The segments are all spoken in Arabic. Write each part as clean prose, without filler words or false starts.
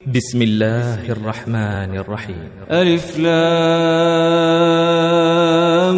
بسم الله الرحمن الرحيم. ألف لام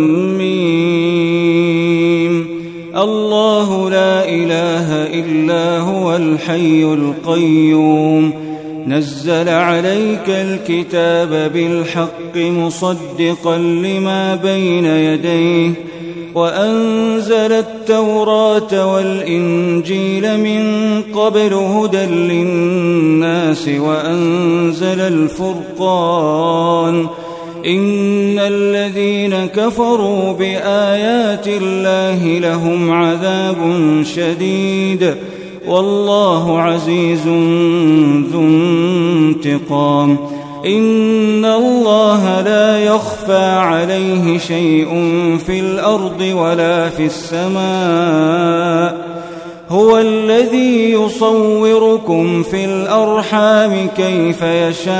ميم. الله لا إله إلا هو الحي القيوم نزل عليك الكتاب بالحق مصدقا لما بين يديه وأنزل التوراة والإنجيل من قبل هدى للناس وأنزل الفرقان إن الذين كفروا بآيات الله لهم عذاب شديد والله عزيز ذو انتقام. إن الله لا يخفى عليه شيء في الأرض ولا في السماء هو الذي يصوركم في الأرحام كيف يشاء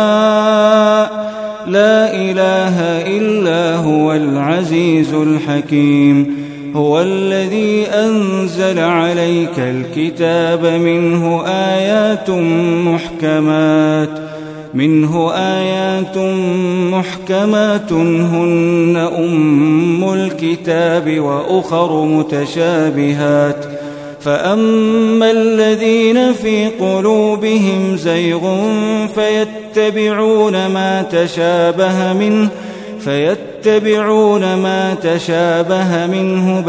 لا إله إلا هو العزيز الحكيم. هو الذي أنزل عليك الكتاب منه آيات محكمات هن أم الكتاب وأخر متشابهات فأما الذين في قلوبهم زيغ فيتبعون ما تشابه منه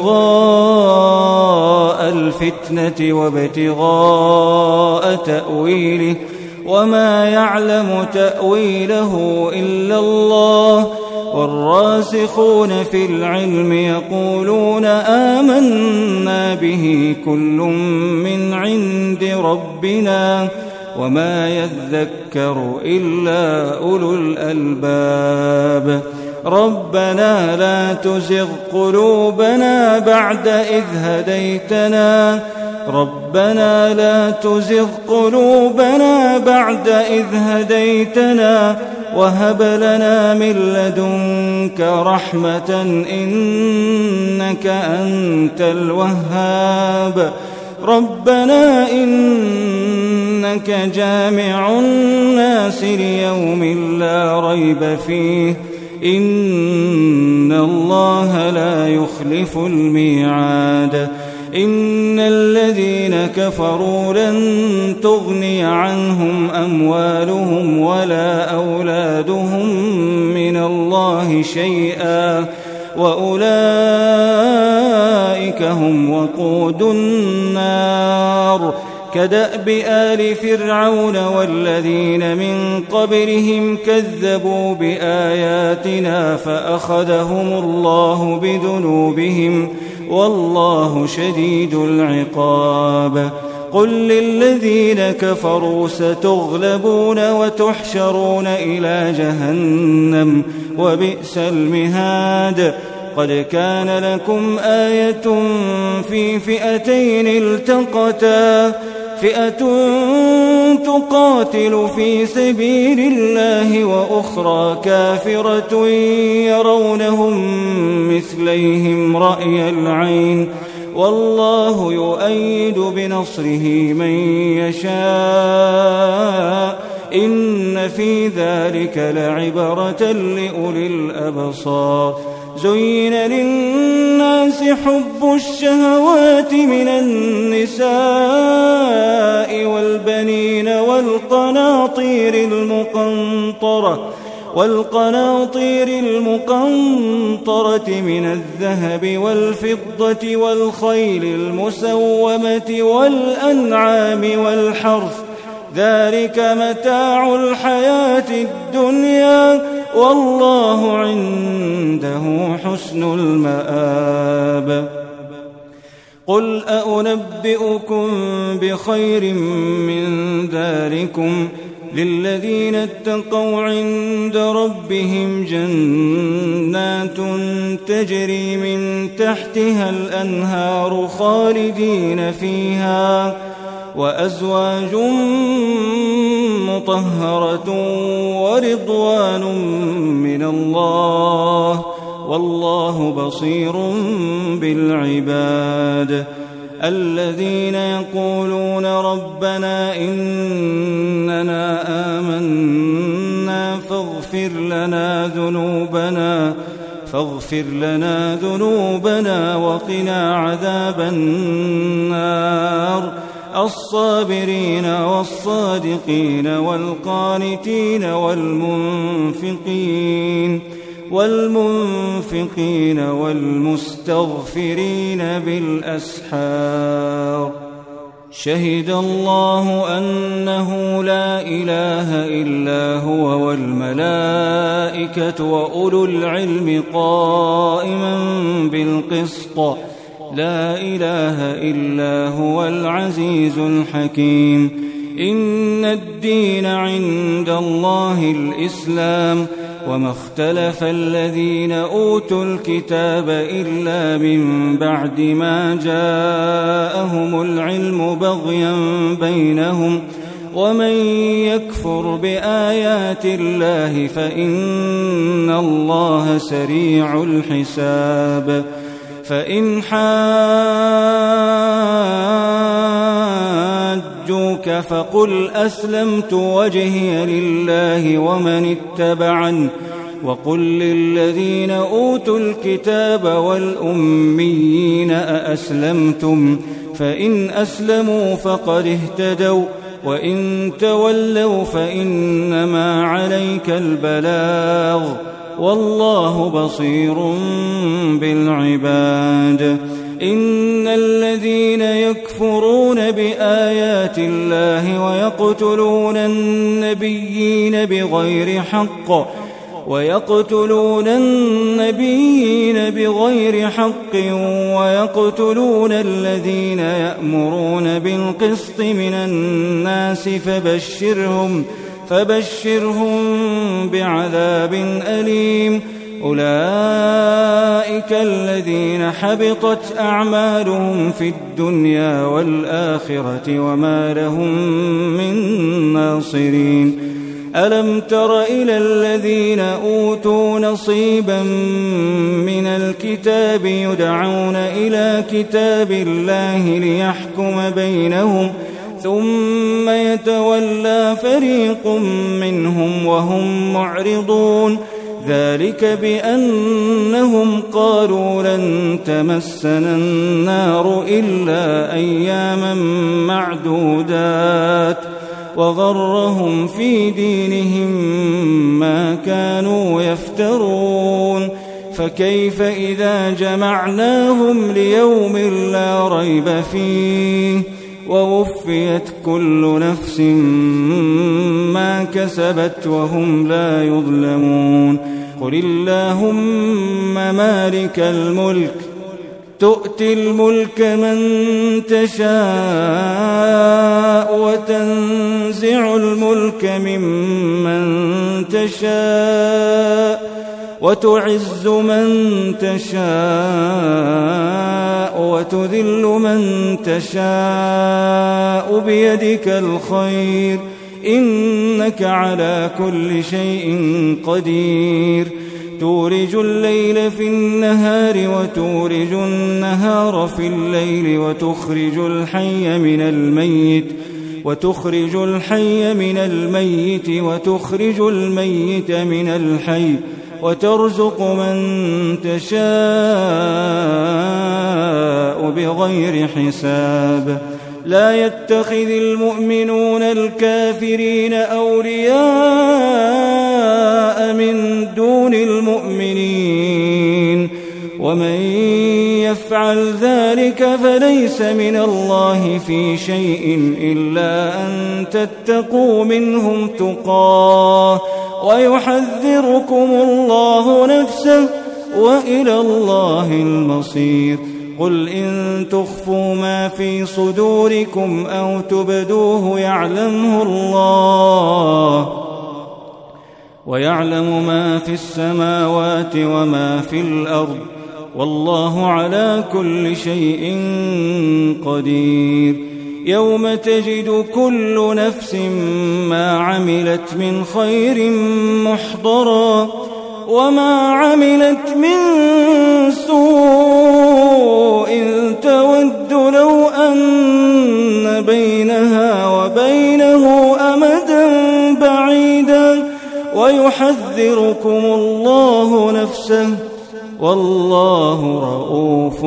ابتغاء الفتنة وابتغاء تأويله وما يعلم تأويله إلا الله والراسخون في العلم يقولون آمنا به كل من عند ربنا وما يذكر إلا أولو الألباب. ربنا لا تزغ قلوبنا بعد إذ هديتنا وهب لنا من لدنك رحمة إنك أنت الوهاب. ربنا إنك جامع الناس ليوم لا ريب فيه إن الله لا يخلف الميعاد. إن الذين كفروا لن تغني عنهم أموالهم ولا أولادهم من الله شيئا وأولئك هم وقود النار كدأب آل فرعون والذين من قبلهم كذبوا بآياتنا فأخذهم الله بذنوبهم والله شديد العقاب. قل للذين كفروا ستغلبون وتحشرون إلى جهنم وبئس المهاد. قد كان لكم آية في فئتين التقتا فئة تقاتل في سبيل الله وأخرى كافرة يرونهم مثليهم رأي العين والله يؤيد بنصره من يشاء إن في ذلك لعبرة لأولي الأبصار. زين للناس حب الشهوات من النساء والبنين والقناطير المقنطرة من الذهب والفضة والخيل المسومة والأنعام والحرث ذلك متاع الحياة الدنيا والله عنده حسن المآب. قل أنبئكم بخير من ذلكم للذين اتقوا عند ربهم جنات تجري من تحتها الأنهار خالدين فيها وأزواج مطهرة ورضوان من الله والله بصير بالعباد. الذين يقولون ربنا إن فاغفر لنا ذنوبنا وقنا عذاب النار. الصابرين والصادقين والقانتين والمنفقين والمستغفرين بالأسحار. شهد الله أنه لا إله إلا هو والملائكة وأولو العلم قائما بالقسط. لا إله إلا هو العزيز الحكيم. إن الدين عند الله الإسلام، وما اختلف الذين أوتوا الكتاب إلا من بعد ما جاءهم العلم بغيا بينهم. ومن يكفر بآيات الله فإن الله سريع الحساب. فإن حاجوك فقل أسلمت وجهي لله ومن اتبعني، وقل للذين أوتوا الكتاب والأميين أأسلمتم؟ فإن أسلموا فقد اهتدوا، وإن تولوا فإنما عليك البلاغ، والله بصير بالعباد. إن الذين يكفرون بآيات الله ويقتلون النبيين بغير حق ويقتلون الذين يأمرون بالقسط من الناس فبشرهم بعذاب أليم. أولئك الذين حبطت أعمالهم في الدنيا والآخرة وما لهم من ناصرين. ألم تر إلى الذين أوتوا نصيبا من الكتاب يدعون إلى كتاب الله ليحكم بينهم ثم يتولى فريق منهم وهم معرضون. ذلك بأنهم قالوا لن تمسنا النار إلا أياما معدودات، وغرهم في دينهم ما كانوا يفترون. فكيف إذا جمعناهم ليوم لا ريب فيه ووفيت كل نفس ما كسبت وهم لا يظلمون. قل اللهم مالك الملك تؤتي الملك من تشاء وتنزع الملك ممن تشاء وتعز من تشاء وتذل من تشاء بيدك الخير إنك على كل شيء قدير. تولج الليل في النهار وتولج النهار في الليل وتخرج الحي من الميت وتخرج الميت من الحي وترزق من تشاء بغير حساب. لا يتخذ المؤمنون الكافرين أولياء من دون المؤمنين، ومن يفعل ذلك فليس من الله في شيء إلا أن تتقوا منهم تقاه ويحذركم الله نفسه وإلى الله المصير. قل إن تخفوا ما في صدوركم أو تبدوه يعلمه الله ويعلم ما في السماوات وما في الأرض والله على كل شيء قدير. يوم تجد كل نفس ما عملت من خير محضرا وما عملت من سوء تود لو أن بينها وبينه أمدا بعيدا ويحذركم الله نفسه والله رءوف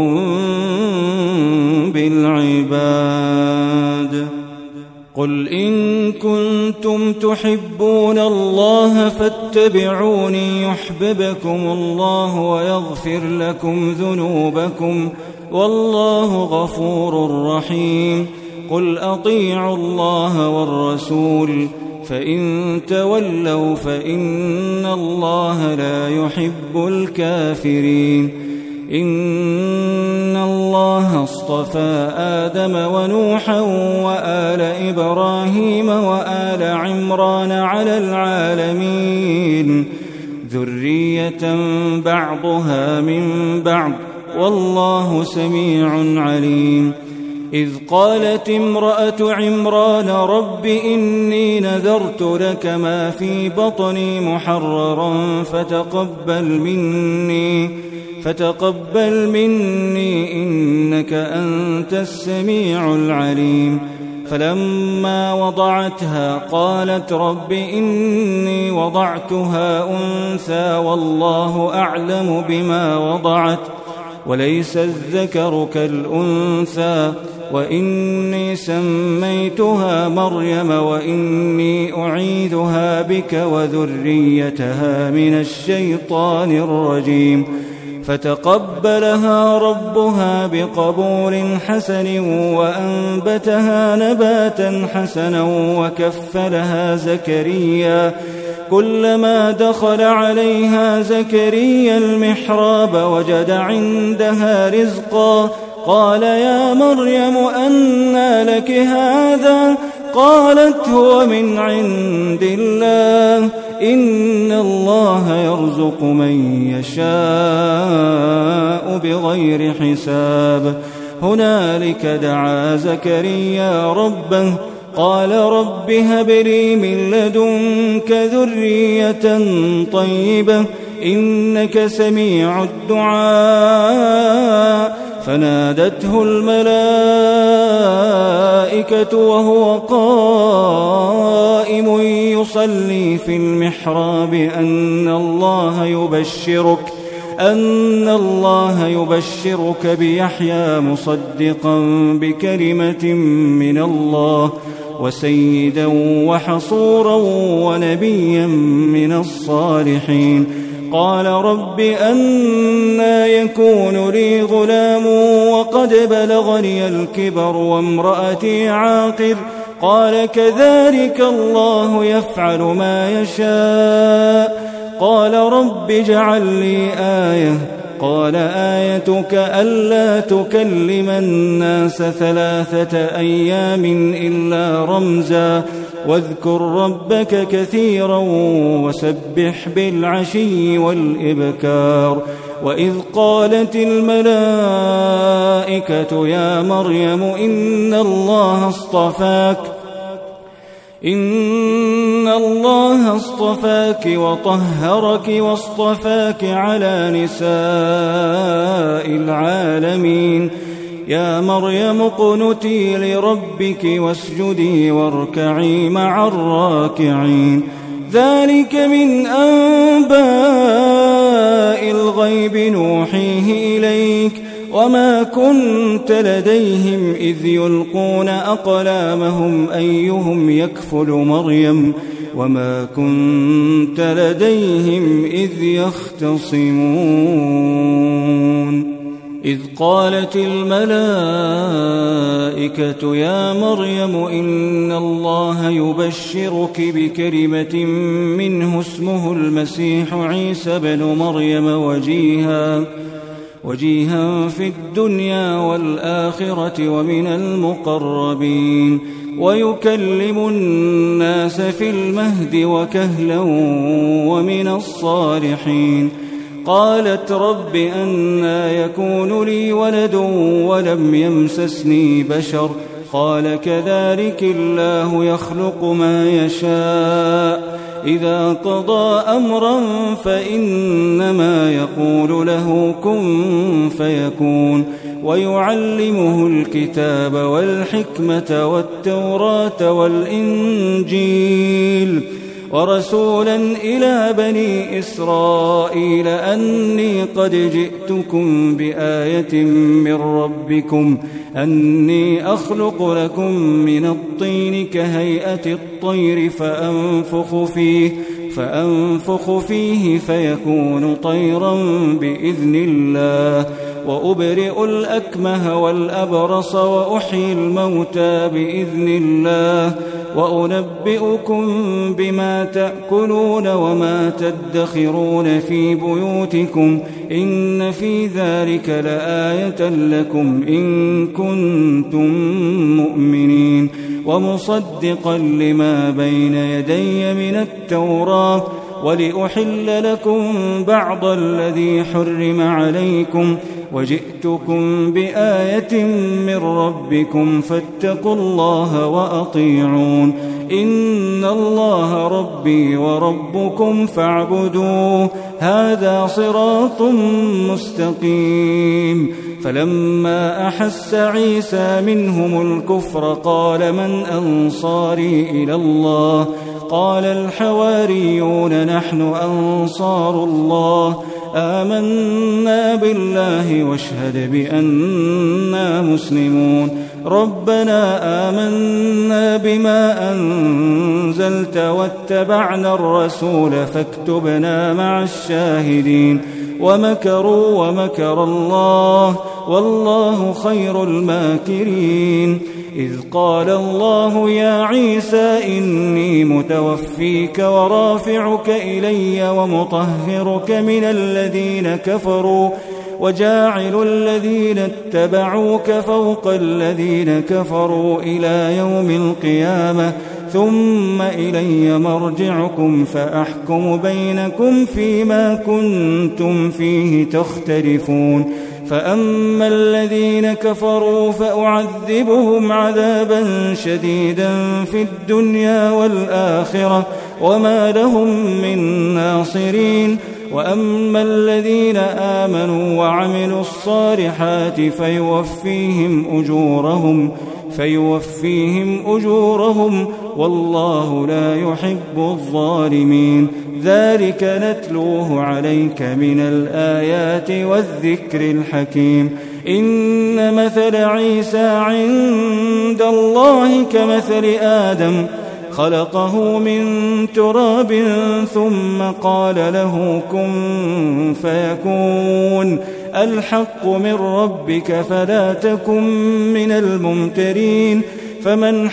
بالعباد. قل إن كنتم تحبون الله فاتبعوني يحببكم الله ويغفر لكم ذنوبكم والله غفور رحيم. قل أطيعوا الله والرسول فإن تولوا فإن الله لا يحب الكافرين. إن الله اصطفى آدم ونوحا وآل إبراهيم وآل عمران على العالمين ذرية بعضها من بعض والله سميع عليم. إذ قالت امرأة عمران رب إني نذرت لك ما في بطني محررا فتقبل مني إنك أنت السميع العليم. فلما وضعتها قالت رب إني وضعتها أنثى والله أعلم بما وضعت وليس الذكر كالأنثى وإني سميتها مريم وإني أعيذها بك وذريتها من الشيطان الرجيم. فتقبلها ربها بقبول حسن وأنبتها نباتا حسنا وكفلها زكريا. كلما دخل عليها زكريا المحراب وجد عندها رزقا قال يا مريم أنى لك هذا؟ قالت هو من عند الله إن الله يرزق من يشاء بغير حساب. هنالك دعا زكريا ربه قال رب هب لي من لدنك ذرية طيبة إنك سميع الدعاء. فنادته الملائكة وهو قائم يصلي في المحراب أن الله يبشرك بيحيى مصدقا بكلمة من الله وسيدا وحصورا ونبيا من الصالحين. قال رب أنى يكون لي غلام وقد بلغني الكبر وامرأتي عاقر؟ قال كذلك الله يفعل ما يشاء. قال رب اجعل لي آية. قال آيتك ألا تكلم الناس 3 أيام إلا رمزا واذكر ربك كثيرا وسبح بالعشي والإبكار. وإذ قالت الملائكة يا مريم إن الله اصطفاك وطهرك واصطفاك على نساء العالمين. يا مريم اقنتي لربك واسجدي واركعي مع الراكعين. ذلك من أنباء الغيب نوحيه إليك وما كنت لديهم إذ يلقون أقلامهم أيهم يكفل مريم وما كنت لديهم إذ يختصمون. إذ قالت الملائكة يا مريم إن الله يبشرك بكلمة منه اسمه المسيح عيسى بن مريم وجيها في الدنيا والآخرة ومن المقربين ويكلم الناس في المهد وكهلا ومن الصالحين. قالت رب أنى يكون لي ولد ولم يمسسني بشر؟ قال كذلك الله يخلق ما يشاء إذا قضى أمرا فإنما يقول له كن فيكون. ويعلمه الكتاب والحكمة والتوراة والإنجيل ورسولا إلى بني إسرائيل أني قد جئتكم بآية من ربكم أني أخلق لكم من الطين كهيئة الطير فأنفخ فيه فيكون طيرا بإذن الله وأبرئ الأكمه والأبرص وأحيي الموتى بإذن الله وأنبئكم بما تأكلون وما تدخرون في بيوتكم إن في ذلك لآية لكم إن كنتم مؤمنين ومصدقا لما بين يدي من التوراة ولأحل لكم بعض الذي حرم عليكم وجئتكم بآية من ربكم فاتقوا الله وأطيعون إن الله ربي وربكم فاعبدوه هذا صراط مستقيم فلما أحس عيسى منهم الكفر قال من أنصاري إلى الله قال الحواريون نحن أنصار الله آمنا بالله واشهد بأننا مسلمون ربنا آمنا بما أنزلت واتبعنا الرسول فاكتبنا مع الشاهدين ومكروا ومكر الله والله خير الماكرين إذ قال الله يا عيسى إني متوفيك ورافعك إلي ومطهرك من الذين كفروا وجاعل الذين اتبعوك فوق الذين كفروا إلى يوم القيامة ثم إلي مرجعكم فأحكم بينكم فيما كنتم فيه تختلفون فأما الذين كفروا فأعذبهم عذابا شديدا في الدنيا والآخرة وما لهم من ناصرين وأما الذين آمنوا وعملوا الصالحات فيوفيهم أجورهم والله لا يحب الظالمين ذلك نتلوه عليك من الآيات والذكر الحكيم إن مثل عيسى عند الله كمثل آدم خلقه من تراب ثم قال له كن فيكون الحق من ربك فلا تكن من الممترين فمن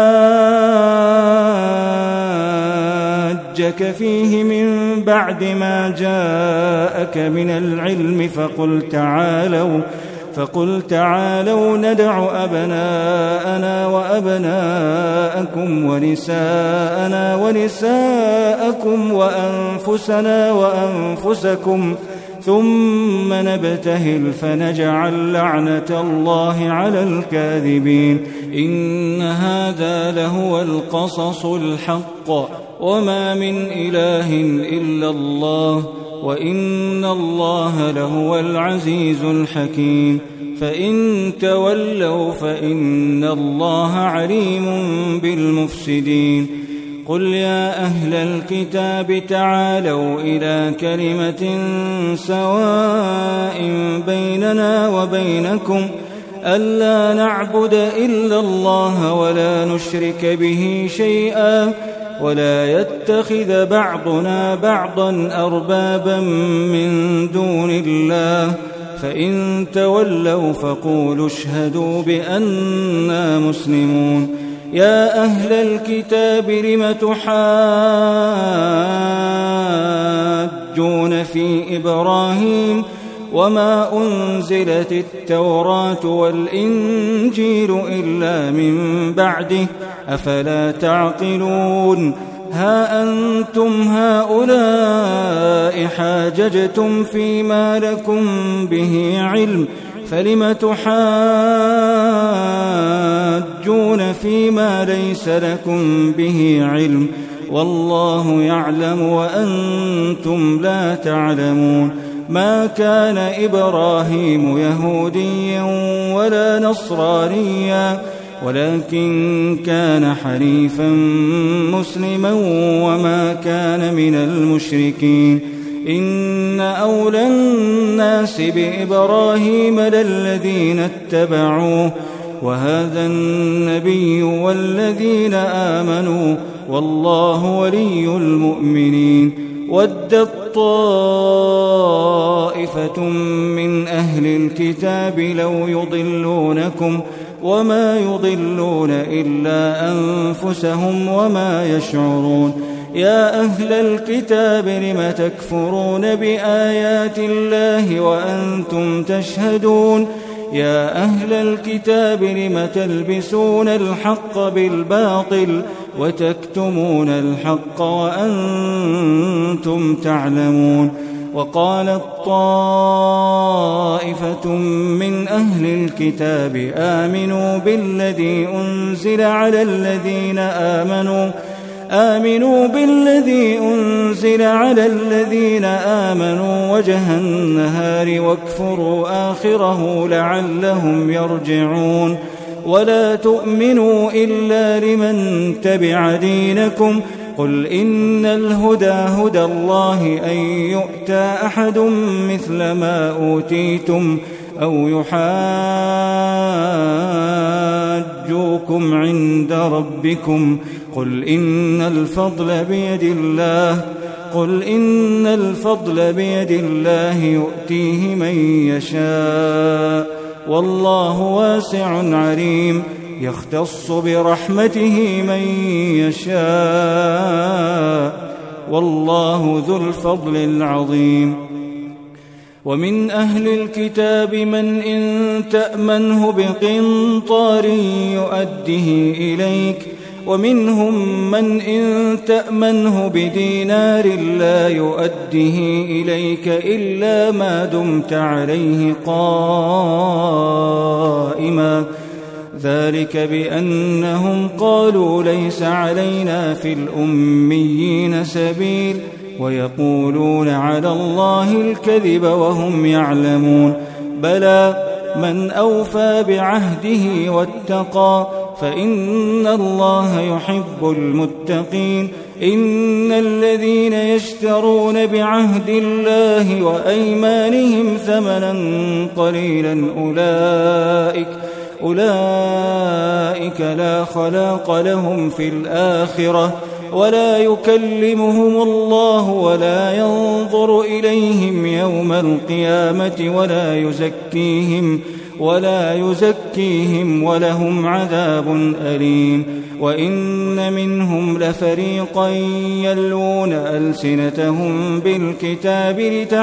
حاجك فيه من بعد ما جاءك من العلم فقل تعالوا ندع أبناءنا وأبناءكم ونساءنا ونساءكم وأنفسنا وأنفسكم ثم نبتهل فنجعل لعنة الله على الكاذبين إن هذا لهو القصص الحق وما من إله إلا الله وإن الله لهو العزيز الحكيم فإن تولوا فإن الله عليم بالمفسدين قل يا أهل الكتاب تعالوا إلى كلمة سواء بيننا وبينكم ألا نعبد إلا الله ولا نشرك به شيئا ولا يتخذ بعضنا بعضا أربابا من دون الله فإن تولوا فقولوا اشهدوا بأننا مسلمون يا أهل الكتاب لم تحاجون في إبراهيم وما أنزلت التوراة والإنجيل إلا من بعده أفلا تعقلون ها أنتم هؤلاء حاججتم فيما لكم به علم فلم تحاجون فيما ليس لكم به علم والله يعلم وأنتم لا تعلمون ما كان إبراهيم يهوديا ولا نصرانيا ولكن كان حنيفا مسلما وما كان من المشركين. إن أولى الناس بإبراهيم للذين اتبعوه وهذا النبي والذين آمنوا والله ولي المؤمنين. ودت طائفة من أهل الكتاب لو يضلونكم وما يضلون إلا أنفسهم وما يشعرون. يا أهل الكتاب لم تكفرون بآيات الله وأنتم تشهدون. يا أهل الكتاب لم تلبسون الحق بالباطل وتكتمون الحق وأنتم تعلمون. وقالت طائفة من أهل الكتاب آمنوا بالذي أنزل على الذين آمنوا وجه النهار واكفروا آخره لعلهم يرجعون. ولا تؤمنوا إلا لمن تبع دينكم. قل إن الهدى هدى الله أن يؤتى أحد مثل ما أوتيتم أو يحاجوكم عند ربكم. قل إن الفضل بيد الله يؤتيه من يشاء والله واسع عليم. يختص برحمته من يشاء والله ذو الفضل العظيم. ومن أهل الكتاب من إن تأمنه بقنطار يؤده إليك ومنهم من إن تأمنه بدينار لا يؤده إليك إلا ما دمت عليه قائما. ذلك بأنهم قالوا ليس علينا في الأميين سبيل ويقولون على الله الكذب وهم يعلمون. بلى من أوفى بعهده واتقى فإن الله يحب المتقين. إن الذين يشترون بعهد الله وأيمانهم ثمنا قليلا أولئك لا خلاق لهم في الآخرة ولا يكلمهم الله ولا ينظر إليهم يوم القيامة ولا يزكيهم ولهم عذاب أليم. وإن منهم لفريقا يلوون ألسنتهم بالكتاب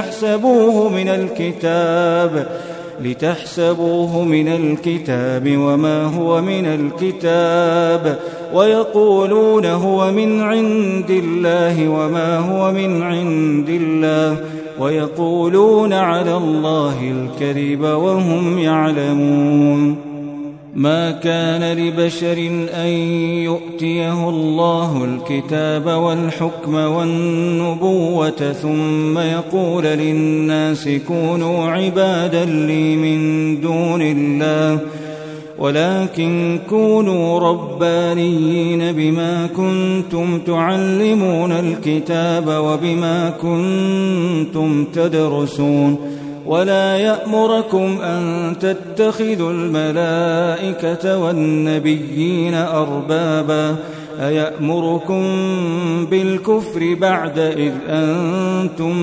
لتحسبوه من الكتاب وما هو من الكتاب ويقولون هو من عند الله وما هو من عند الله ويقولون على الله الكذب وهم يعلمون. ما كان لبشر أن يؤتيه الله الكتاب والحكم والنبوة ثم يقول للناس كونوا عبادا لي من دون الله ولكن كونوا ربانيين بما كنتم تعلمون الكتاب وبما كنتم تدرسون. ولا يأمركم أن تتخذوا الملائكة والنبيين أربابا أيأمركم بالكفر بعد إذ أنتم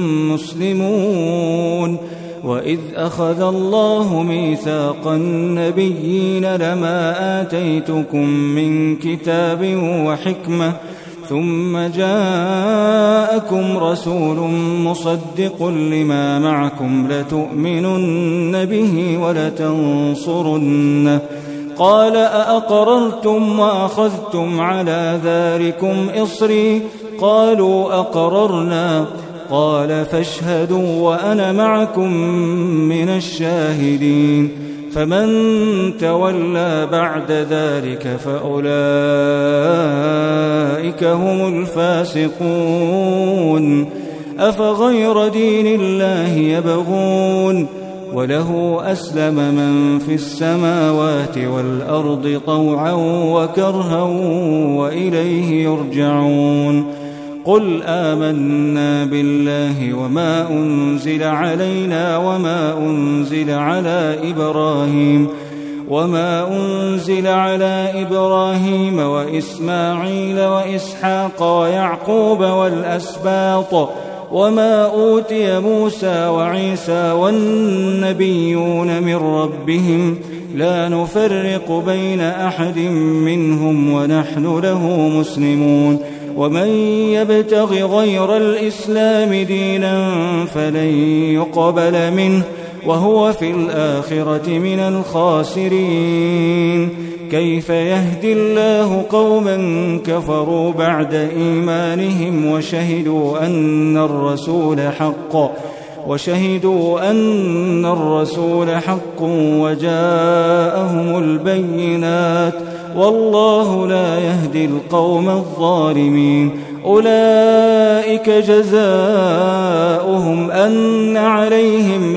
مسلمون. وإذ أخذ الله ميثاق النبيين لما آتيتكم من كتاب وحكمة ثم جاءكم رسول مصدق لما معكم لتؤمنن به ولتنصرنه قال أأقررتم وأخذتم على ذلكم إصري قالوا أقررنا قال فاشهدوا وأنا معكم من الشاهدين. فمن تولى بعد ذلك فأولئك هم الفاسقون. أفغير دين الله يبغون وله أسلم من في السماوات والأرض طوعا وكرها وإليه يرجعون قل آمنا بالله وما أنزل علينا وما أنزل على إبراهيم وإسماعيل وإسحاق ويعقوب والأسباط وما أوتي موسى وعيسى والنبيون من ربهم لا نفرق بين أحد منهم ونحن له مسلمون ومن يبتغ غير الإسلام دينا فلن يقبل منه وهو في الآخرة من الخاسرين كيف يهدي الله قوما كفروا بعد إيمانهم وشهدوا أن الرسول حق وجاءهم البينات والله لا يهدي القوم الظالمين أولئك جزاؤهم أن عليهم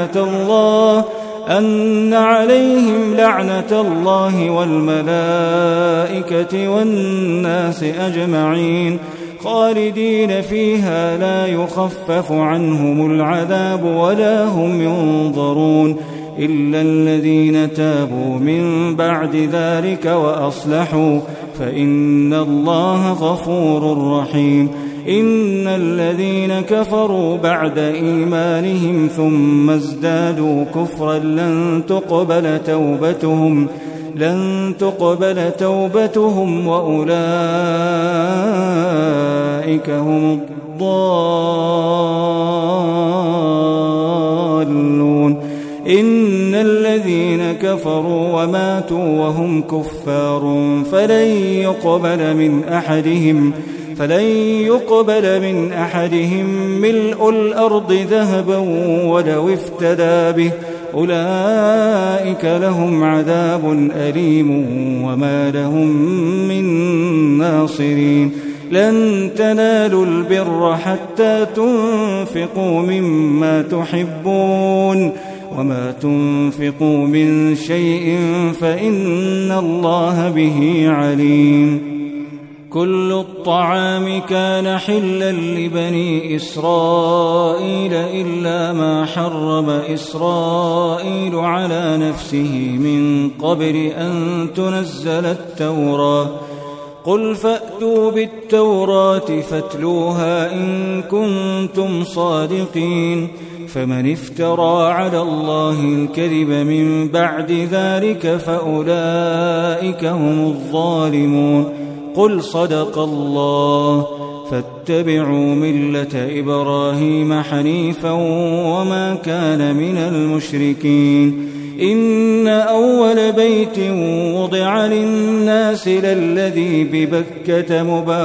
لعنة الله والملائكة والناس أجمعين خالدين فيها لا يخفف عنهم العذاب ولا هم ينظرون إلا الذين تابوا من بعد ذلك وأصلحوا فإن الله غفور رحيم إن الذين كفروا بعد إيمانهم ثم ازدادوا كفرا لن تقبل توبتهم وأولئك هم الضالون إن الذين كفروا وماتوا وهم كفار فلن يقبل من أحدهم ملء الأرض ذهبا ولو افتدى به أولئك لهم عذاب أليم وما لهم من ناصرين لن تنالوا البر حتى تنفقوا مما تحبون وما تنفقوا من شيء فإن الله به عليم كل الطعام كان حلا لبني إسرائيل إلا ما حرم إسرائيل على نفسه من قبل أن تنزل التوراة قل فأتوا بالتوراة فاتلوها إن كنتم صادقين فمن افترى على الله الكذب من بعد ذلك فأولئك هم الظالمون قل صدق الله فاتبعوا ملة إبراهيم حنيفا وما كان من المشركين إن أول بيت وضع للناس للذي ببكة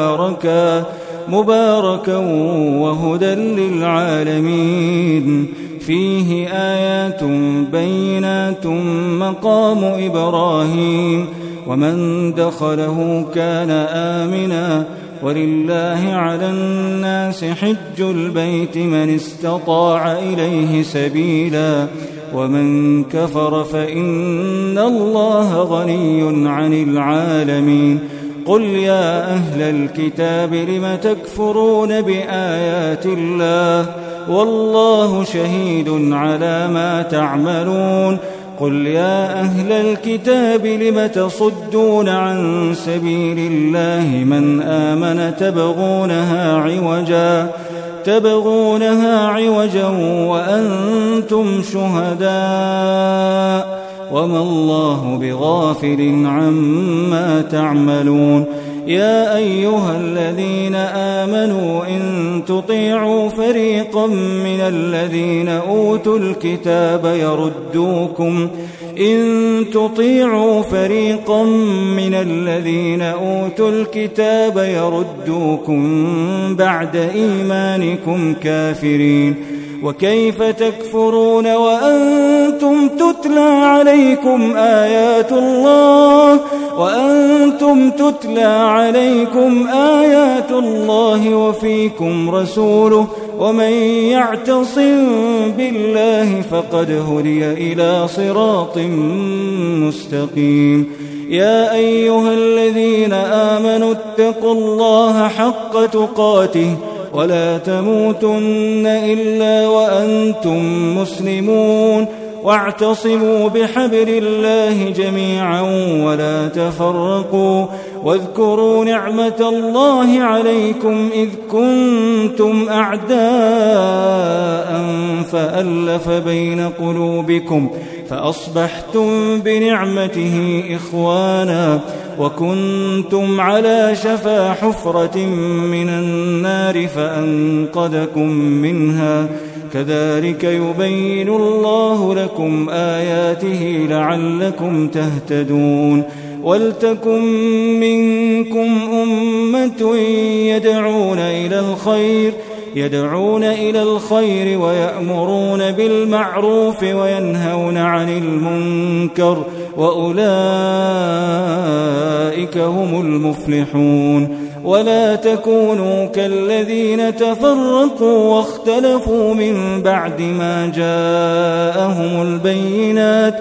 مباركا وهدى للعالمين فيه آيات بينات مقام إبراهيم ومن دخله كان آمنا ولله على الناس حج البيت من استطاع إليه سبيلا ومن كفر فإن الله غني عن العالمين قل يا أهل الكتاب لم تكفرون بآيات الله والله شهيد على ما تعملون قل يا أهل الكتاب لم تصدون عن سبيل الله من آمن تبغونها عوجا وأنتم شهداء وما الله بغافل عما تعملون يا أيها الذين آمنوا إن تطيعوا فريقا من الذين أوتوا الكتاب يردوكم بعد إيمانكم كافرين وكيف تكفرون وأنتم تتلى عليكم آيات الله وفيكم رسوله ومن يعتصم بالله فقد هدي إلى صراط مستقيم. يا أيها الذين آمنوا اتقوا الله حق تقاته ولا تموتن إلا وأنتم مسلمون واعتصموا بحبل الله جميعا ولا تفرقوا واذكروا نعمة الله عليكم إذ كنتم أعداء فألف بين قلوبكم فأصبحتم بنعمته إخوانا وكنتم على شفا حفرة من النار فأنقذكم منها كذلك يبين الله لكم آياته لعلكم تهتدون. ولتكن منكم أمة يدعون إلى الخير ويأمرون بالمعروف وينهون عن المنكر وأولئك هم المفلحون. ولا تكونوا كالذين تفرقوا واختلفوا من بعد ما جاءهم البينات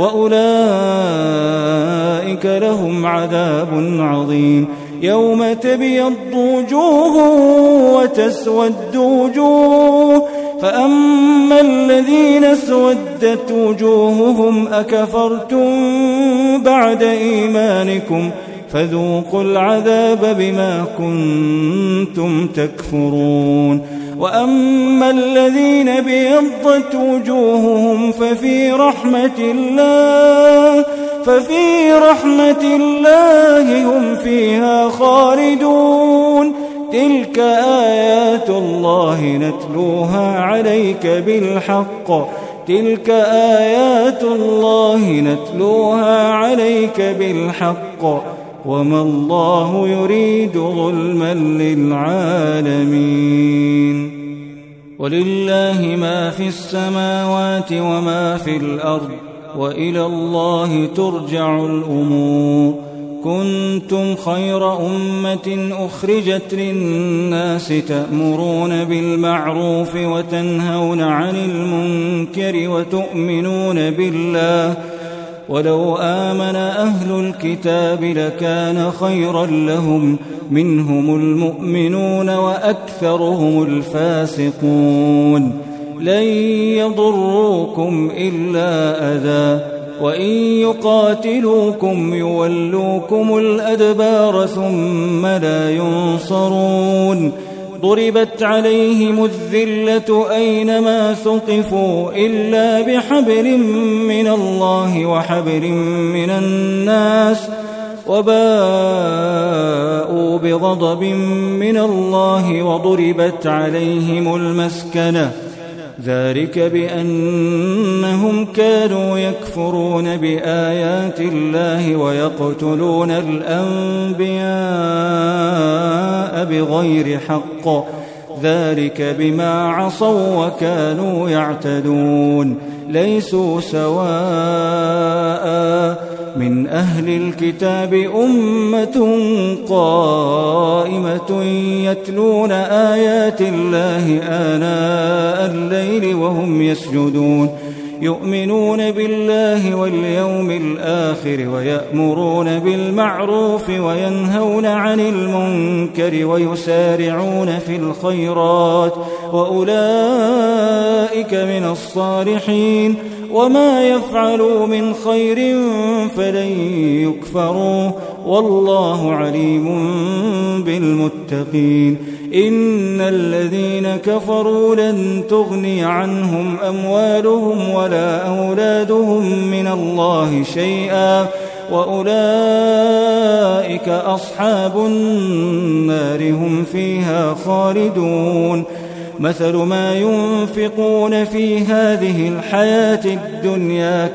وأولئك لهم عذاب عظيم. يوم تبيض وجوه وتسود وجوه فأما الذين اسودت وجوههم أكفرتم بعد إيمانكم فذوقوا العذاب بما كنتم تكفرون. وأما الذين بيضت وجوههم ففي رحمة الله هم فيها خالدون. تلك آيات الله نتلوها عليك بالحق وما الله يريد ظلما للعالمين. ولله ما في السماوات وما في الأرض وإلى الله ترجع الأمور. كنتم خير أمة أخرجت للناس تأمرون بالمعروف وتنهون عن المنكر وتؤمنون بالله. ولو آمن أهل الكتاب لكان خيرا لهم منهم المؤمنون وأكثرهم الفاسقون. لن يضروكم إلا أذى وإن يقاتلوكم يولوكم الأدبار ثم لا ينصرون. ضربت عليهم الذلة أينما ثقفوا إلا بحبل من الله وحبل من الناس وباءوا بغضب من الله وضربت عليهم المسكنة ذلك بأنهم كانوا يكفرون بآيات الله ويقتلون الأنبياء بغير حق ذلك بما عصوا وكانوا يعتدون. ليسوا سواء من أهل الكتاب أمة قائمة يتلون آيات الله آناء الليل وهم يسجدون يؤمنون بالله واليوم الآخر ويأمرون بالمعروف وينهون عن المنكر ويسارعون في الخيرات وأولئك من الصالحين. وما يفعلوا من خير فلن يكفروه والله عليم بالمتقين. إن الذين كفروا لن تغني عنهم أموالهم ولا أولادهم من الله شيئا وأولئك أصحاب النار هم فيها خالدون. مثل ما ينفقون في هذه الحياة الدنيا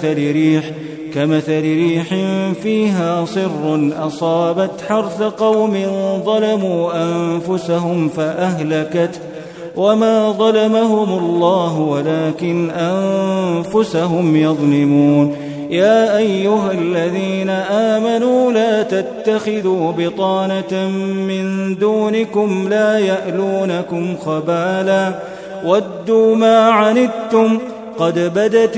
كمثل ريح فيها صر أصابت حرث قوم ظلموا أنفسهم فأهلكته وما ظلمهم الله ولكن أنفسهم يظلمون. يا أيها الذين آمنوا لا تتخذوا بطانة من دونكم لا يألونكم خبالا ودوا ما عنتم قد بدت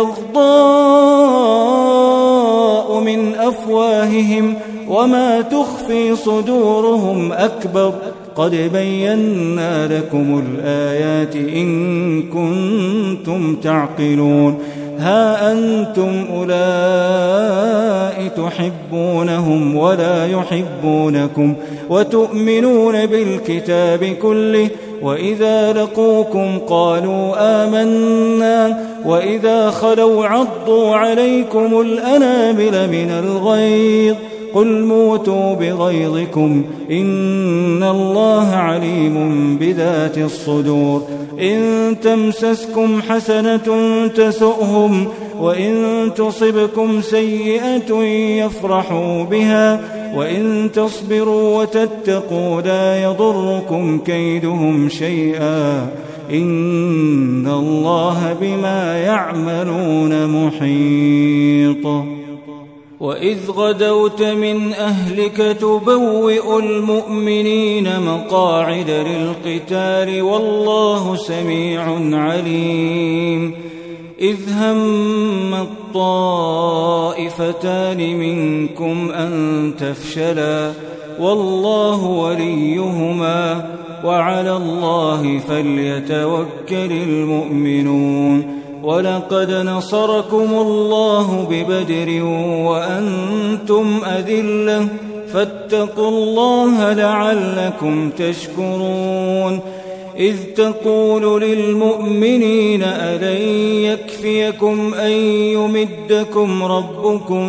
البغضاء من أفواههم وما تخفي صدورهم أكبر قد بينا لكم الآيات إن كنتم تعقلون. ها أنتم أولئك تحبونهم ولا يحبونكم وتؤمنون بالكتاب كله وإذا لقوكم قالوا آمنا وإذا خلوا عضوا عليكم الأنامل من الغيظ قل موتوا بغيظكم إن الله عليم بذات الصدور. إن تمسسكم حسنة تسؤهم وإن تصبكم سيئة يفرحوا بها وإن تصبروا وتتقوا لا يضركم كيدهم شيئا إن الله بما يعملون محيط. وإذ غدوت من أهلك تبوئ المؤمنين مقاعد للقتال والله سميع عليم. إذ هم الطائفتان منكم أن تفشلا والله وليهما وعلى الله فليتوكل المؤمنون. ولقد نصركم الله ببدر وأنتم أذلة فاتقوا الله لعلكم تشكرون. إذ تقول للمؤمنين ألن يكفيكم أن يمدكم ربكم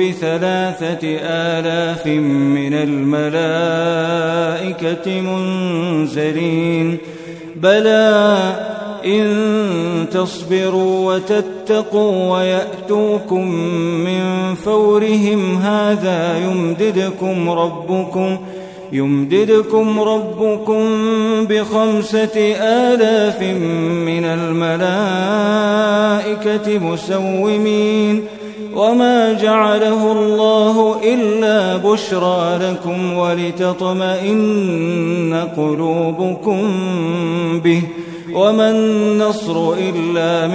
ب3,000 من الملائكة منزلين بلى إن تصبروا وتتقوا ويأتوكم من فورهم هذا يمددكم ربكم ب5,000 من الملائكة مسومين وما جعله الله إلا بشرى لكم ولتطمئن قلوبكم به وما النصر إلا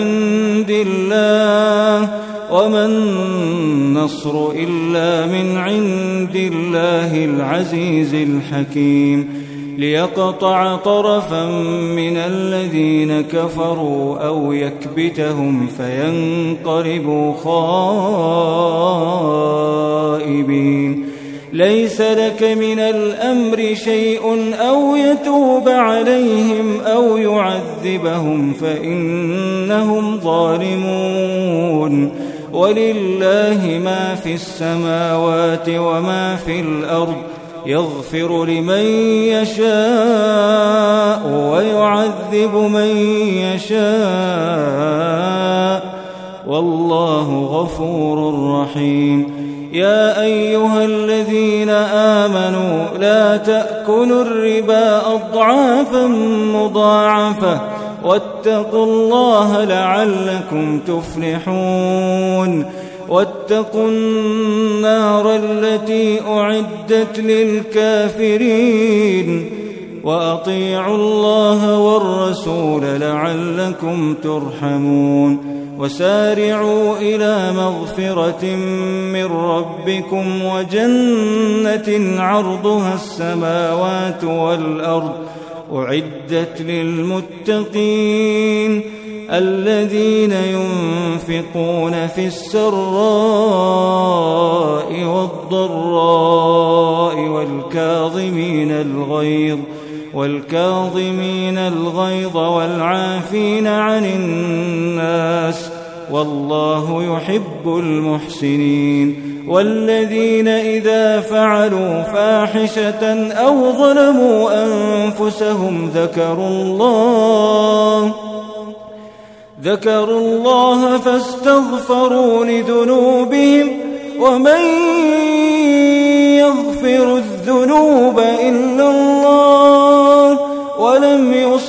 من عند الله العزيز الحكيم. ليقطع طرفا من الذين كفروا أو يكبتهم فينقلبوا خائبين. ليس لك من الأمر شيء أو يتوب عليهم أو يعذبهم فإنهم ظالمون. ولله ما في السماوات وما في الأرض يغفر لمن يشاء ويعذب من يشاء والله غفور رحيم. يا أيها الذين آمنوا لا تأكلوا الربا أضعافا مضاعفة واتقوا الله لعلكم تفلحون. واتقوا النار التي أعدت للكافرين وأطيعوا الله والرسول لعلكم ترحمون. وسارعوا إلى مغفرة من ربكم وجنة عرضها السماوات والأرض أعدت للمتقين الذين ينفقون في السراء والضراء والكاظمين الغيظ والعافين عن الناس والله يحب المحسنين. والذين إذا فعلوا فاحشة أو ظلموا أنفسهم ذكروا الله فاستغفروا لذنوبهم ومن يغفر الذنوب إلا الله ولم يصروا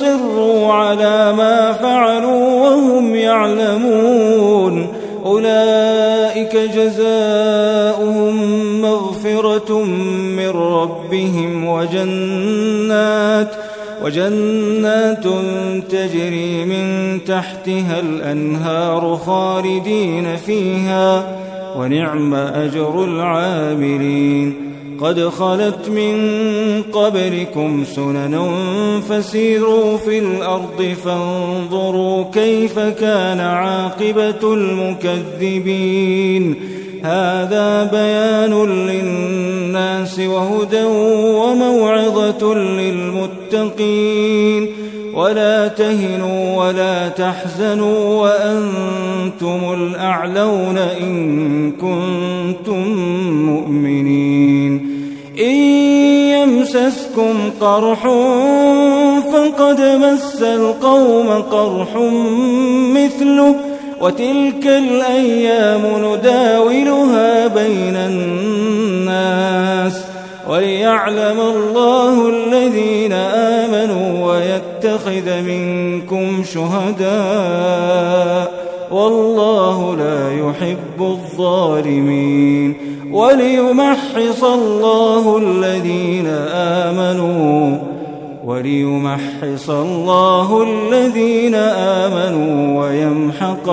وجنات تجري من تحتها الأنهار خالدين فيها ونعم أجر العاملين. قد خلت من قبلكم سنن فسيروا في الأرض فانظروا كيف كان عاقبة المكذبين. هذا بيان للناس وهدى وموعظة للمتقين. ولا تهنوا ولا تحزنوا وأنتم الأعلون إن كنتم مؤمنين. إن يمسسكم قرح فقد مس القوم قرح مثله وتلك الأيام نداولها بين الناس وليعلم الله الذين آمنوا ويتخذ منكم شهداء والله لا يحب الظالمين. وليمحص الله الذين آمنوا ويمحق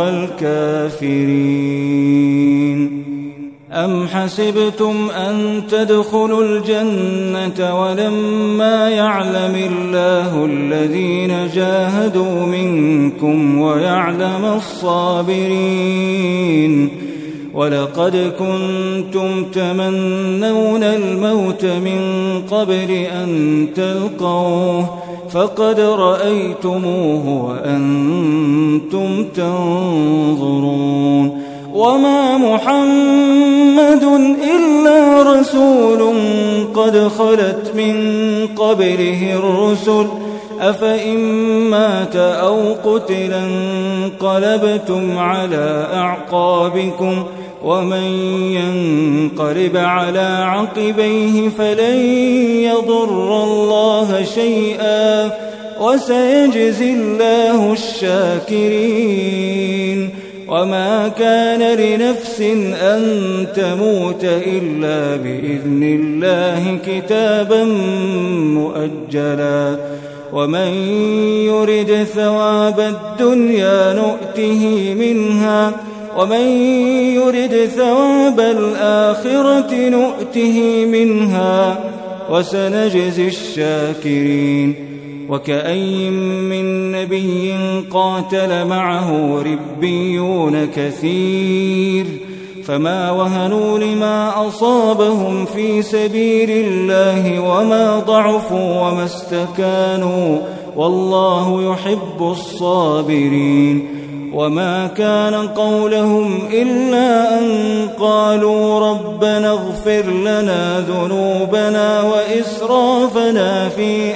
الكافرين. أم حسبتم أن تدخلوا الجنة ولما يعلم الله الذين جاهدوا منكم ويعلم الصابرين. ولقد كنتم تمنون الموت من قبل أن تلقوه فقد رأيتموه وأنتم تنظرون. وما محمد إلا رسول قد خلت من قبله الرسل أفإن مات أو قتلا انقلبتم على أعقابكم ومن ينقلب على عقبيه فلن يضر الله شيئا وسيجزي الله الشاكرين. وما كان لنفس أن تموت إلا بإذن الله كتابا مؤجلا. ومن يرد ثواب الدنيا نؤته منها ومن يرد ثواب الآخرة نؤته منها وسنجزي الشاكرين. وكأي من نبي قاتل معه ربيون كثير فما وهنوا لما أصابهم في سبيل الله وما ضعفوا وما استكانوا والله يحب الصابرين. وما كان قولهم إلا أن قالوا ربنا اغفر لنا ذنوبنا وإسرافنا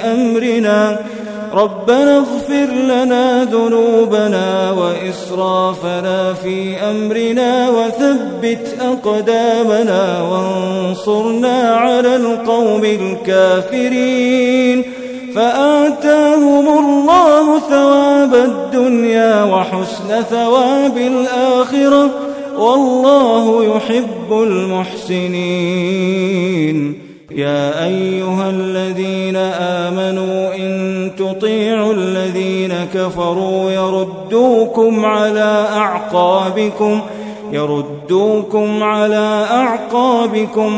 في أمرنا وثبت أقدامنا وانصرنا على القوم الكافرين. فآتاهم الله ثواب الدنيا وحسن ثواب الآخرة والله يحب المحسنين. يا أيها الذين آمنوا إن تطيعوا الذين كفروا يردوكم على أعقابكم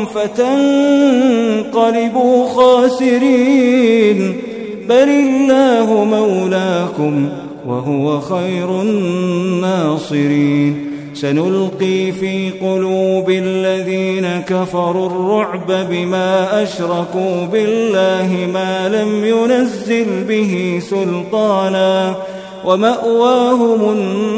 فتنقلبوا خاسرين. بل الله مولاكم وهو خير الناصرين. سنلقي في قلوب الذين كفروا الرعب بما أشركوا بالله ما لم ينزل به سلطانا ومأواهم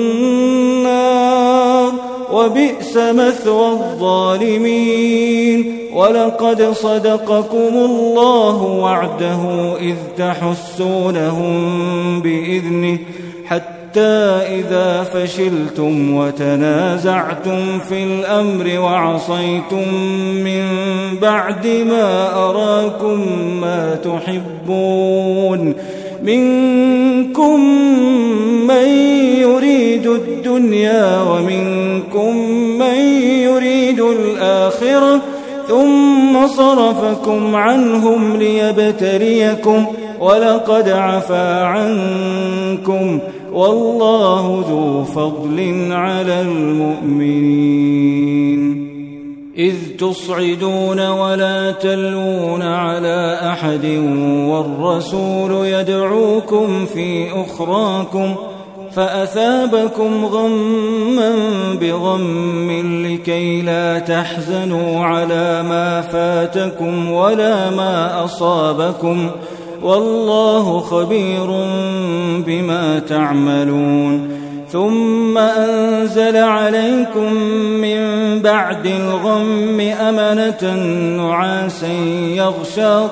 النار وبئس مثوى الظالمين. ولقد صدقكم الله وعده إذ تحسونهم بإذنه حتى إذا فشلتم وتنازعتم في الأمر وعصيتم من بعد ما أراكم ما تحبون منكم من يريد الدنيا ومنكم من يريد الآخرة ثم فصرفكم عنهم ليبتليكم ولقد عفا عنكم والله ذو فضل على المؤمنين. إذ تصعدون ولا تلوون على أحد والرسول يدعوكم في أخراكم فأثابكم غما بغم لكي لا تحزنوا على ما فاتكم ولا ما أصابكم والله خبير بما تعملون. ثم أنزل عليكم من بعد الغم أمنة نعاسا يغشى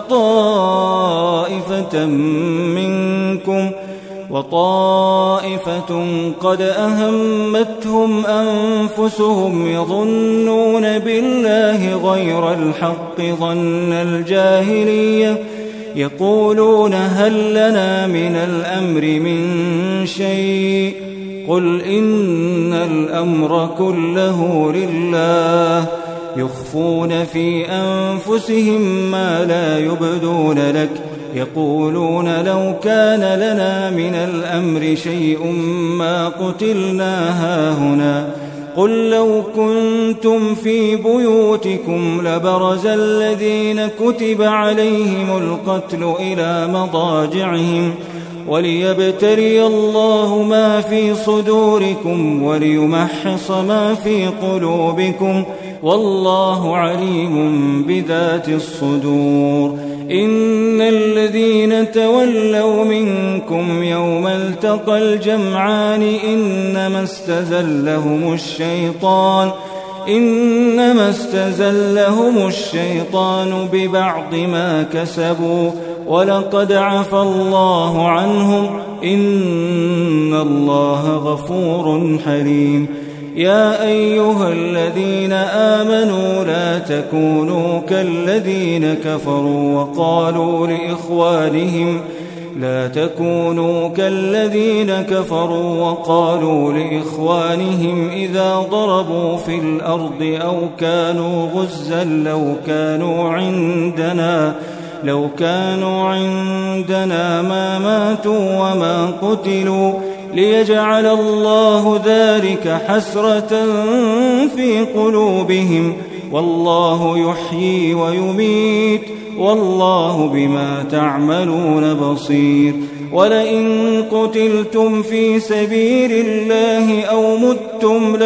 طائفة منكم وطائفة قد أهمتهم أنفسهم يظنون بالله غير الحق ظن الجاهلية يقولون هل لنا من الأمر من شيء قل إن الأمر كله لله يخفون في أنفسهم ما لا يبدون لك يقولون لو كان لنا من الأمر شيء ما قتلنا هاهنا قل لو كنتم في بيوتكم لبرز الذين كتب عليهم القتل إلى مضاجعهم وليبتلي الله ما في صدوركم وليمحص ما في قلوبكم والله عليم بذات الصدور. إن الذين تولوا منكم يوم التقى الجمعان إنما استزلهم الشيطان ببعض ما كسبوا ولقد عفى الله عنهم إن الله غفور حليم. يا أيها الذين آمنوا لا تكونوا كالذين كفروا وقالوا لإخوانهم إذا ضربوا في الأرض أو كانوا غزا لو كانوا عندنا ما ماتوا وما قتلوا ليجعل الله ذلك حسرة في قلوبهم والله يحيي ويميت والله بما تعملون بصير. ولئن قتلتم في سبيل الله أو متم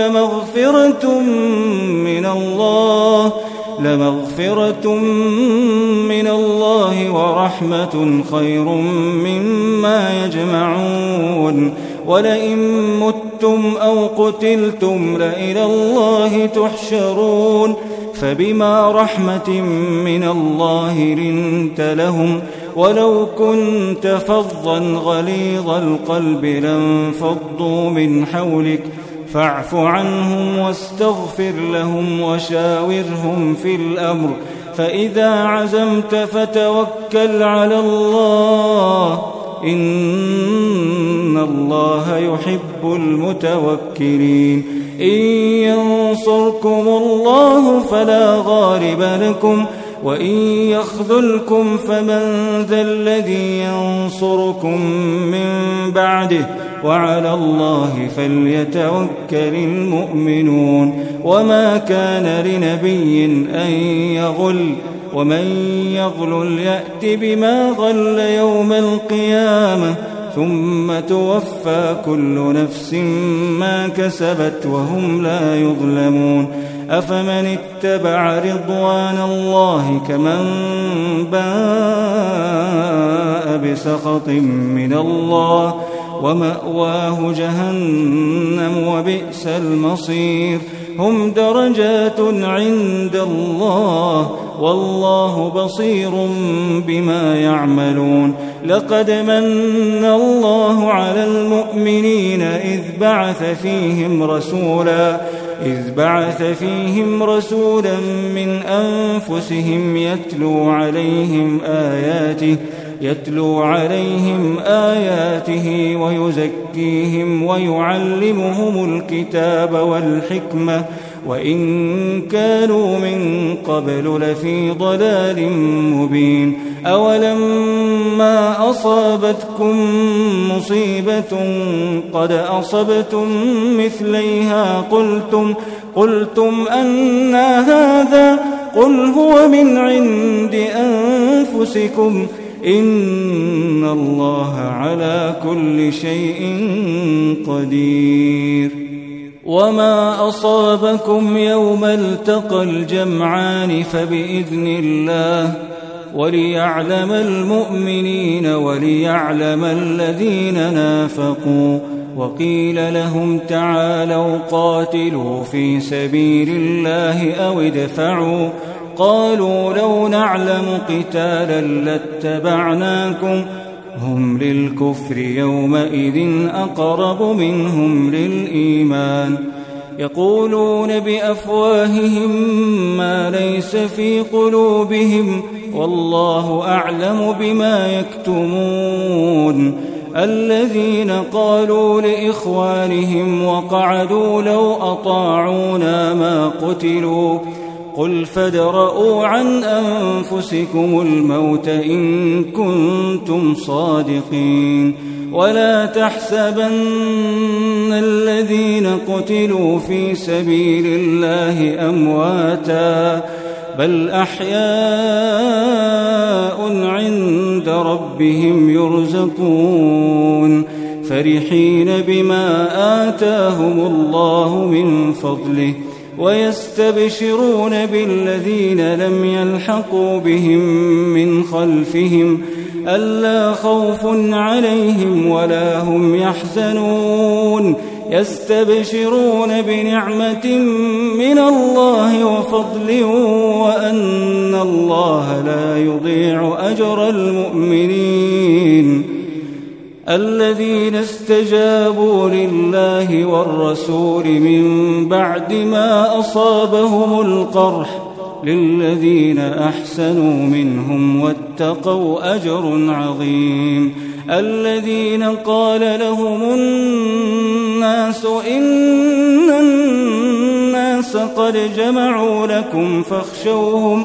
لمغفرة من الله ورحمة خير مما يجمعون. ولئن متم أو قتلتم لإلى الله تحشرون. فبما رحمة من الله لنت لهم ولو كنت فظا غليظ القلب لانفضوا من حولك فاعف عنهم واستغفر لهم وشاورهم في الأمر فإذا عزمت فتوكل على الله إن الله يحب المتوكلين. إن ينصركم الله فلا غالب لكم وإن يخذلكم فمن ذا الذي ينصركم من بعده وعلى الله فليتوكل المؤمنون. وما كان لنبي أن يغل ومن يغلل يأت بما غل يوم القيامة ثم توفى كل نفس ما كسبت وهم لا يظلمون. أفمن اتبع رضوان الله كمن باء بسخط من الله ومأواه جهنم وبئس المصير. هم درجات عند الله والله بصير بما يعملون. لقد من الله على المؤمنين إذ بعث فيهم رسولا من أنفسهم يتلو عليهم آياته ويزكيهم ويعلمهم الكتاب وإن كانوا من قبل لفي ضلال مبين أولما أصابتكم مصيبة قد أصبتم مثليها قلتم أنى هذا قل هو من عند أنفسكم إن الله على كل شيء قدير وما أصابكم يوم التقى الجمعان فبإذن الله وليعلم المؤمنين وليعلم الذين نافقوا وقيل لهم تعالوا قاتلوا في سبيل الله أو ادفعوا قالوا لو نعلم قتالا لاتبعناكم هم للكفر يومئذ أقرب منهم للإيمان يقولون بأفواههم ما ليس في قلوبهم والله أعلم بما يكتمون الذين قالوا لإخوانهم وقعدوا لو أطاعونا ما قتلوا قل فادرءوا عن أنفسكم الموت إن كنتم صادقين ولا تحسبن الذين قتلوا في سبيل الله أمواتا بل أحياء عند ربهم يرزقون فرحين بما آتاهم الله من فضله ويستبشرون بالذين لم يلحقوا بهم من خلفهم ألا خوف عليهم ولا هم يحزنون يستبشرون بنعمة من الله وفضل وأن الله لا يضيع أجر المؤمنين الذين استجابوا لله والرسول من بعد ما أصابهم القرح للذين أحسنوا منهم واتقوا أجر عظيم الذين قال لهم الناس إن الناس قد جمعوا لكم فاخشوهم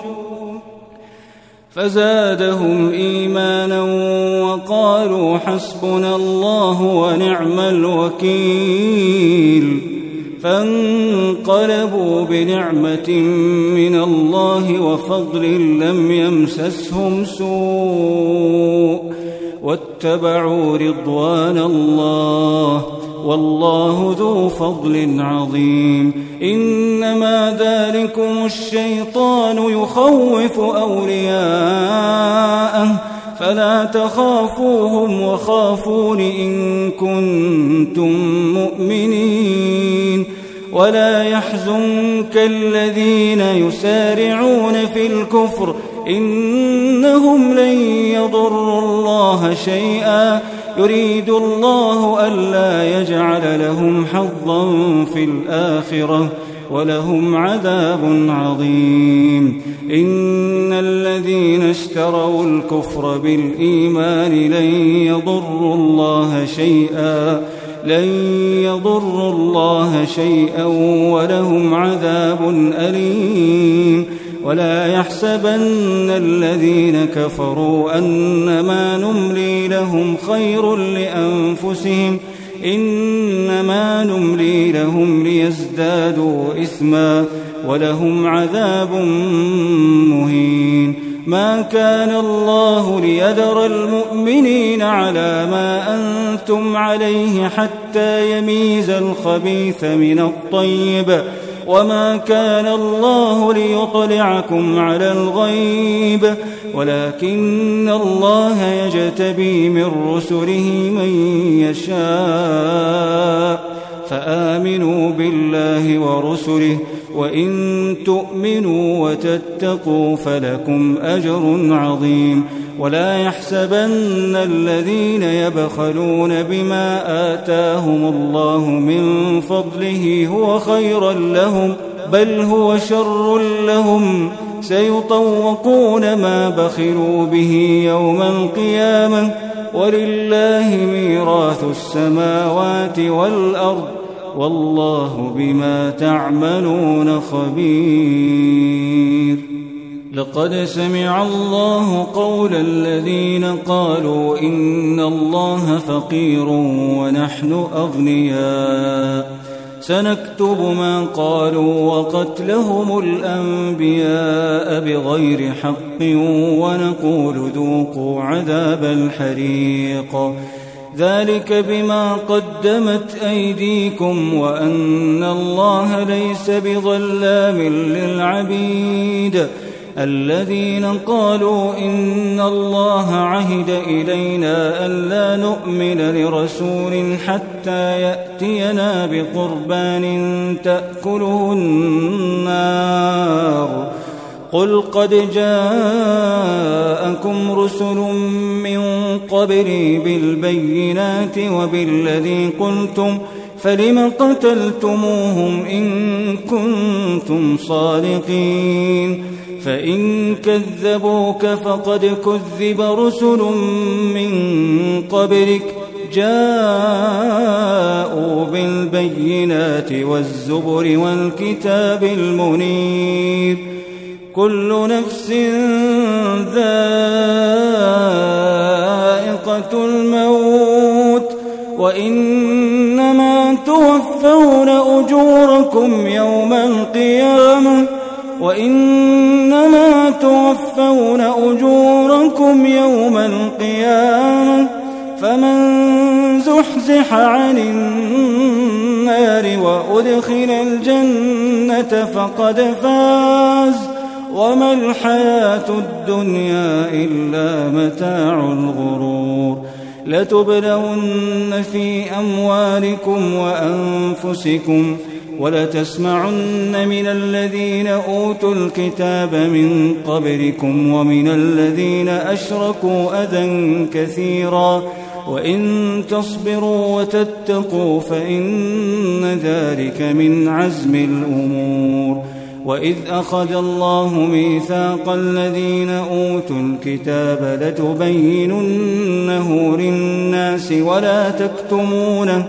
فزادهم إيمانا وقالوا حسبنا الله ونعم الوكيل فانقلبوا بنعمة من الله وفضل لم يمسسهم سوء واتبعوا رضوان الله والله ذو فضل عظيم إنما ذلكم الشيطان يخوف أولياءه فلا تخافوهم وخافون إن كنتم مؤمنين ولا يحزنك الذين يسارعون في الكفر إنهم لن يضروا الله شيئا يريد الله ألا يجعل لهم حظا في الآخرة ولهم عذاب عظيم إن الذين اشتروا الكفر بالإيمان لن يضروا الله شيئا ولهم عذاب أليم ولا يحسبن الذين كفروا أنما نملي لهم خير لأنفسهم إنما نملي لهم ليزدادوا إثما ولهم عذاب مهين ما كان الله ليذر المؤمنين على ما أنتم عليه حتى يميز الخبيث من الطيب وما كان الله ليطلعكم على الغيب ولكن الله يجتبي من رسله من يشاء فآمنوا بالله ورسله وإن تؤمنوا وتتقوا فلكم أجر عظيم ولا يحسبن الذين يبخلون بما آتاهم الله من فضله هو خيرا لهم بل هو شر لهم سيطوقون ما بخلوا به يوم القيامة ولله ميراث السماوات والأرض والله بما تعملون خبير. لقد سمع الله قول الذين قالوا إن الله فقير ونحن أغنياء سنكتب ما قالوا وقتلهم الأنبياء بغير حق ونقول ذوقوا عذاب الحريق ذلك بما قدمت أيديكم وأن الله ليس بظلام للعبيد. الذين قالوا إن الله عهد إلينا ألا نؤمن لرسول حتى يأتينا بقربان تأكله النار قل قد جاءكم رسل من قبلي بالبينات وبالذي قلتم فلم قتلتموهم إن كنتم صادقين فإن كذبوك فقد كذب رسل من قبلك جاءوا بالبينات والزبر والكتاب المنير كل نفس ذائقة الموت وإنما توفون أجوركم يوم القيامة فمن زحزح عن النار وأدخل الجنة فقد فاز وما الحياة الدنيا إلا متاع الغرور. لتبلون في أموالكم وأنفسكم ولتسمعن من الذين أوتوا الكتاب من قبلكم ومن الذين أشركوا أذى كثيرا وإن تصبروا وتتقوا فإن ذلك من عزم الأمور. وإذ أخذ الله ميثاق الذين أوتوا الكتاب لتبيننه للناس ولا تكتمونه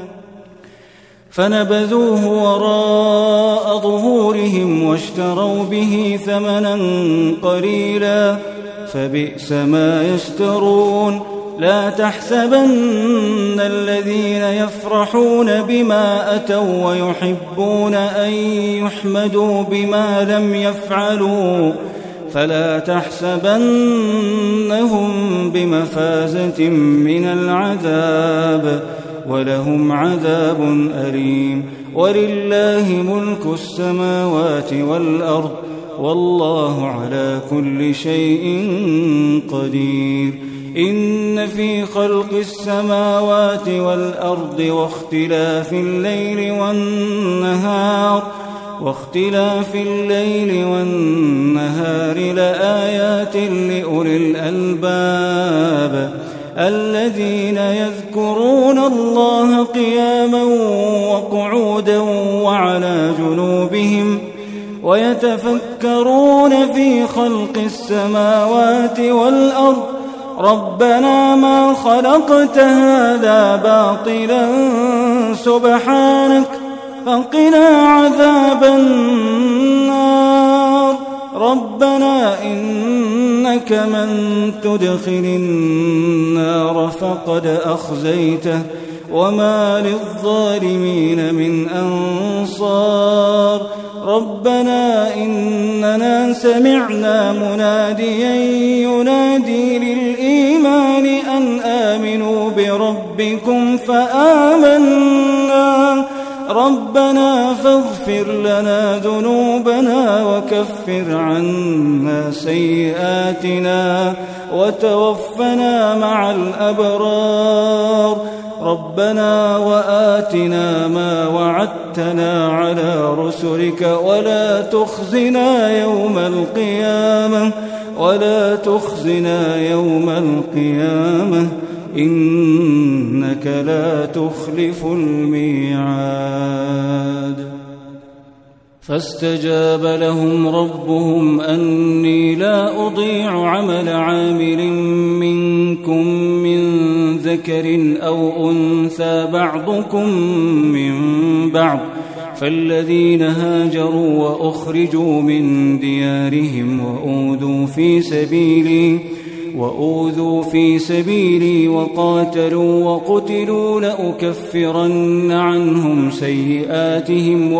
فنبذوه وراء ظهورهم واشتروا به ثمنا قليلا فبئس ما يشترون. لا تحسبن الذين يفرحون بما أتوا ويحبون أن يحمدوا بما لم يفعلوا فلا تحسبنهم بمفازة من العذاب ولهم عذاب أليم. ولله ملك السماوات والأرض والله على كل شيء قدير. إن في خلق السماوات والأرض واختلاف الليل والنهار لآيات لأولي الألباب الذين يذكرون الله قياما وقعودا وعلى جنوبهم ويتفكرون في خلق السماوات والأرض ربنا ما خلقت هذا باطلا سبحانك فقنا عذاب النار. ربنا إنك من تدخل النار فقد أخزيته وما للظالمين من أنصار. ربنا إننا سمعنا مناديا ينادي للإيمان أن آمنوا بربكم فآمنا ربنا فاغفر لنا ذنوبنا وكفر عنا سيئاتنا وتوفنا مع الأبرار. ربنا وآتنا ما وعدتنا على رسلك ولا تخزنا يوم القيامة إنك لا تخلف الميعاد. فاستجاب لهم ربهم أني لا أضيع عمل عامل منكم من ذكر أو أنثى بعضكم من بعض فالذين هاجروا وأخرجوا من ديارهم وأوذوا في سبيلي وقاتلوا وقتلوا لأكفرن عنهم سيئاتهم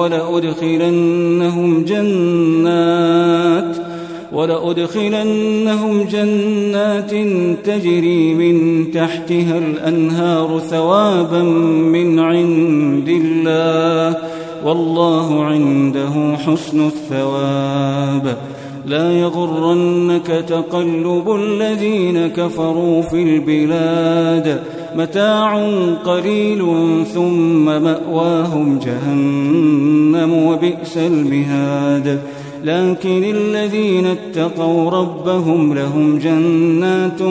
ولأدخلنهم جنات تجري من تحتها الأنهار ثوابا من عند الله والله عنده حسن الثواب. لا يغرنك تقلب الذين كفروا في البلاد متاع قليل ثم مأواهم جهنم وبئس المهاد. لكن الذين اتقوا ربهم لهم جنات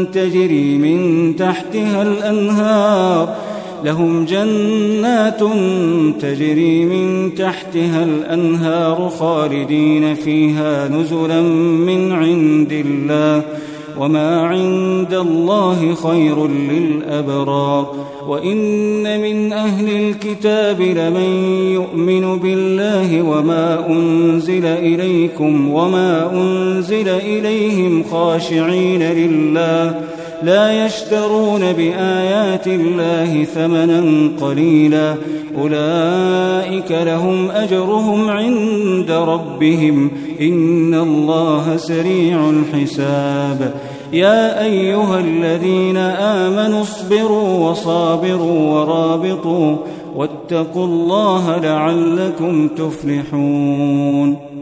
تجري من تحتها الأنهار خالدين فيها نزلا من عند الله وما عند الله خير للأبرار. وإن من أهل الكتاب لمن يؤمن بالله وما أنزل إليكم وما أنزل إليهم خاشعين لله لا يشترون بآيات الله ثمنا قليلا أولئك لهم أجرهم عند ربهم إن الله سريع الحساب. يا أيها الذين آمنوا اصبروا وصابروا ورابطوا واتقوا الله لعلكم تفلحون.